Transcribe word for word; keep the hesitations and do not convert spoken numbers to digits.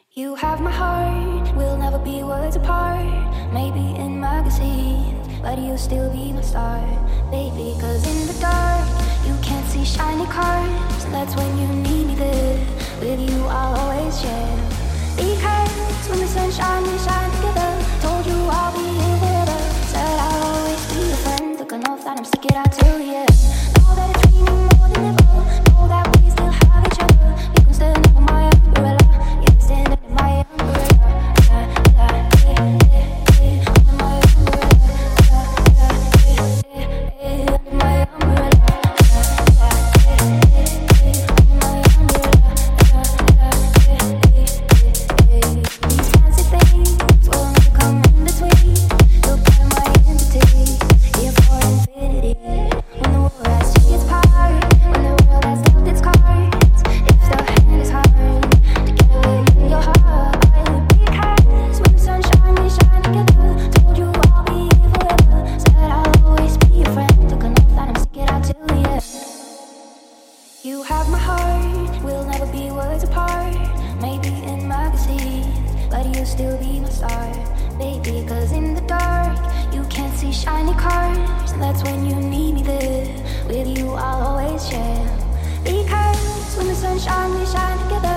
You have my heart, we'll never be worlds apart. Maybe in magazines, but you'll still be my star, baby. Cause in the dark, you can't see shiny cars, and that's when you need me there. With you, I'll always share. Because when the sun shines, we shine together. Told you I'll be here forever. Said I'll always be your friend. Took an oath that I'm stick it out till the end. Know that it's raining more than ever. Know that we still have each other. You can stand under my umbrella. You can stand under my umbrella. Yeah, yeah, yeah, yeah, yeah. Under my umbrella. Yeah, yeah, yeah, yeah, under my umbrella. Yeah, yeah, yeah, yeah, under my umbrella. Yeah, yeah, yeah, yeah. These fancy things will never come in between. You're part of my entity, here for infinity. When the war has taken its part, when the world has dealt its cards, if the hand is hard, together in your heart. Because when the sun shines, we shine together. Told you I'll be here forever. Said I'll always be your friend. Took an oath that I'm stick it out till the end. You have my heart, we'll never be worlds apart. Maybe in magazines, but you'll still be my star, baby. Cause in the dark, you can't see shiny cars, and that's when you need me there. With you, I'll always share. Because when the sun shines, we shine together.